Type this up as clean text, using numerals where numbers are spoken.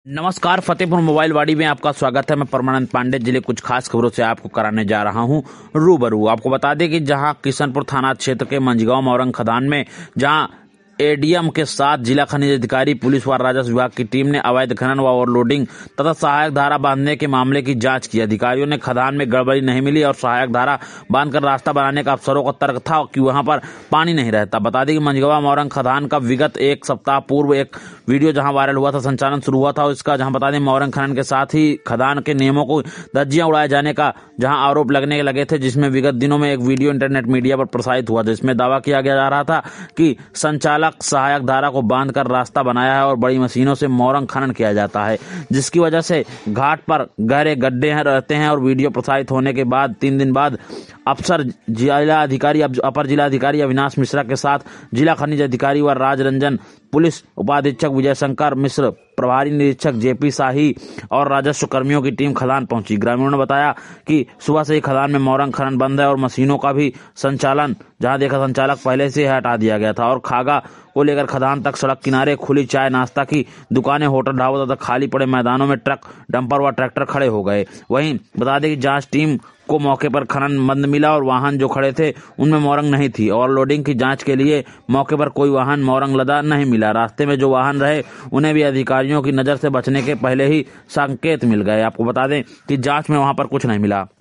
नमस्कार, फतेहपुर मोबाइल वाड़ी में आपका स्वागत है। मैं परमानंद पांडे जिले कुछ खास खबरों से आपको कराने जा रहा हूं रूबरू। आपको बता दें कि जहां किशनपुर थाना क्षेत्र के मंझगांव मोरंग खदान में जहां एडीएम के साथ जिला खनिज अधिकारी, पुलिस व राजस्व विभाग की टीम ने अवैध खनन व ओवरलोडिंग तथा सहायक धारा बांधने के मामले की जांच की। अधिकारियों ने खदान में गड़बड़ी नहीं मिली और सहायक धारा बांधकर रास्ता बनाने का अफसरों का तर्क था कि वहां पर पानी नहीं रहता। बता दें कि मंझगांव मोरंग खदान का विगत एक सप्ताह पूर्व एक वीडियो जहां वायरल हुआ था, संचालन शुरू हुआ था इसका, जहां बता दें मोरंग खनन के साथ ही खदान के नियमों को धज्जियां उड़ाए जाने का जहां आरोप लगने लगे थे, जिसमें विगत दिनों में एक वीडियो इंटरनेट मीडिया पर प्रसारित हुआ जिसमें दावा किया जा रहा था कि संचालक सहायक धारा को बांधकर रास्ता बनाया है और बड़ी मशीनों से मोरंग खनन किया जाता है, जिसकी वजह से घाट पर गहरे गड्ढे रहते हैं। और वीडियो प्रसारित होने के बाद 3 दिन बाद अपर जिला अधिकारी अविनाश मिश्रा के साथ जिला खनिज अधिकारी व राज रंजन, पुलिस उपाधीक्षक विजय शंकर मिश्र, प्रभारी निरीक्षक जेपी शाही और राजस्व कर्मियों की टीम खदान पहुंची। ग्रामीणों ने बताया कि सुबह से ही खदान में मोरंग खनन बंद है और मशीनों का भी संचालन जहां देखा संचालक पहले से हटा दिया गया था और खागा को लेकर खदान तक सड़क किनारे खुली चाय नाश्ता की दुकानें, होटल, ढाबा तथा खाली पड़े मैदानों में ट्रक, डंपर व ट्रैक्टर खड़े हो गए। वहीं बता दें कि जांच टीम को मौके पर खनन बंद मिला और वाहन जो खड़े थे उनमें मोरंग नहीं थी। ओवरलोडिंग की जांच के लिए मौके पर कोई वाहन मोरंग लदा नहीं मिला। रास्ते में जो वाहन रहे उन्हें भी अधिकारियों की नजर से बचने के पहले ही संकेत मिल गए। आपको बता दें कि जांच में वहां पर कुछ नहीं मिला।